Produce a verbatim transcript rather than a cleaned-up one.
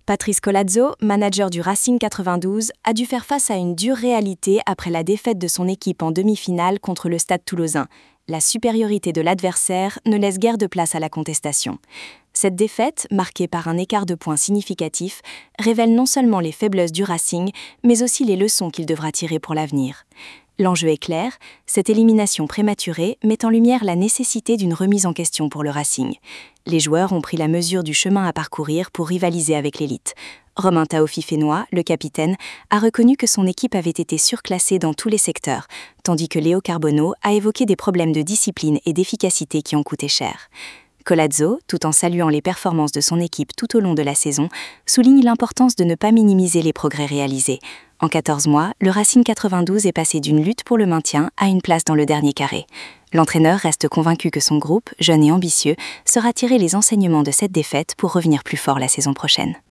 Patrice Collazo, manager du Racing quatre-vingt-douze, a dû faire face à une dure réalité après la défaite de son équipe en demi-finale contre le Stade Toulousain. La supériorité de l'adversaire ne laisse guère de place à la contestation. Cette défaite, marquée par un écart de points significatif, révèle non seulement les faiblesses du Racing, mais aussi les leçons qu'il devra tirer pour l'avenir. L'enjeu est clair, cette élimination prématurée met en lumière la nécessité d'une remise en question pour le Racing. Les joueurs ont pris la mesure du chemin à parcourir pour rivaliser avec l'élite. Romain Taofi-Fénois, le capitaine, a reconnu que son équipe avait été surclassée dans tous les secteurs, tandis que Léo Carbonneau a évoqué des problèmes de discipline et d'efficacité qui ont coûté cher. Collazo, tout en saluant les performances de son équipe tout au long de la saison, souligne l'importance de ne pas minimiser les progrès réalisés. En quatorze mois, le Racing quatre-vingt-douze est passé d'une lutte pour le maintien à une place dans le dernier carré. L'entraîneur reste convaincu que son groupe, jeune et ambitieux, saura tirer les enseignements de cette défaite pour revenir plus fort la saison prochaine.